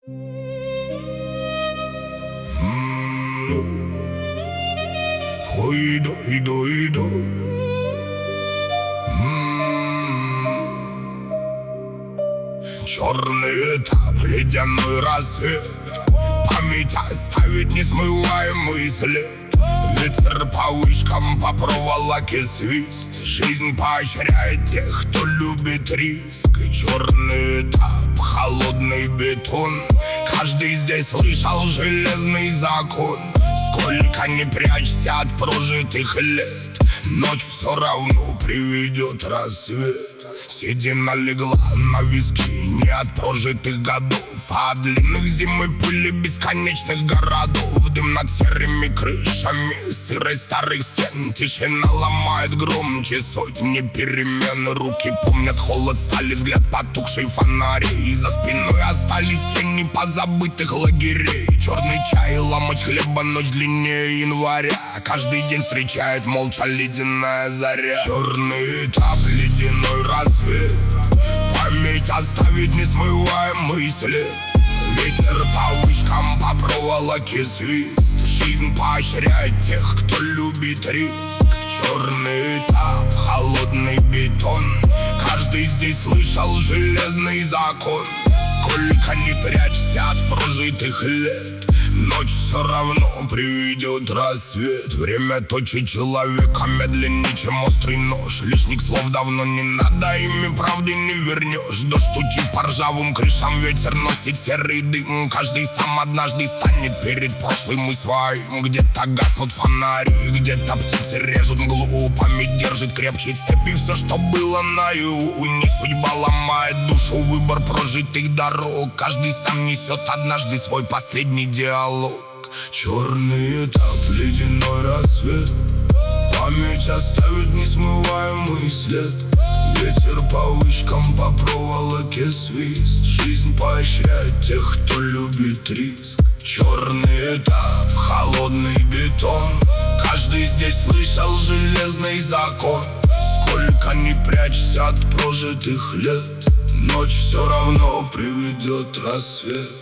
Иду. Черный этап, ледяной рассвет, память оставить несмываемый след. Ветер по вышкам, по проволоке свист. Жизнь поощряет тех, кто любит риск. И черный этап, холодный бетон. Каждый здесь слышал железный закон. Сколько не прячься от прожитых лет, ночь все равно приведет рассвет. Седина легла на виски не от прожитых годов, а от длинных зим и пыли бесконечных городов. Дым над серыми крышами, сырость старых стен. Тишина ломает громче сотни перемен. Руки помнят холод стали, взгляд потухшей фонарей. За спиной остались тени позабытых лагерей. Черный чай, ломоть хлеба, ночь длиннее января. Каждый день встречает молча ледяная заря. Черный этап, ледяной рассвет, память оставить несмываемый след. Ветер по вышкам, по проволоке свист. Жизнь поощряет тех, кто любит риск. Черный этап, холодный бетон. Каждый здесь слышал железный закон. Сколько не прячься от прожитых лет, ночь все равно приведет рассвет. Время точит человека медленнее, чем острый нож. Лишних слов давно не надо, ими правды не вернешь. Дождь стучит по ржавым крышам, ветер носит серый дым. Каждый сам однажды станет перед прошлым и своим. Где-то гаснут фонари, где-то птицы режут мглу. Память держит крепче цепи все, что было наяву. Не судьба ломает душу, выбор прожитых дорог. Каждый сам несет однажды свой последний диалог. Черный этап, ледяной рассвет, память оставит несмываемый след. Ветер по вышкам, по проволоке свист. Жизнь поощряет тех, кто любит риск. Черный этап, холодный бетон. Каждый здесь слышал железный закон. Сколько не прячься от прожитых лет, ночь все равно приведет рассвет.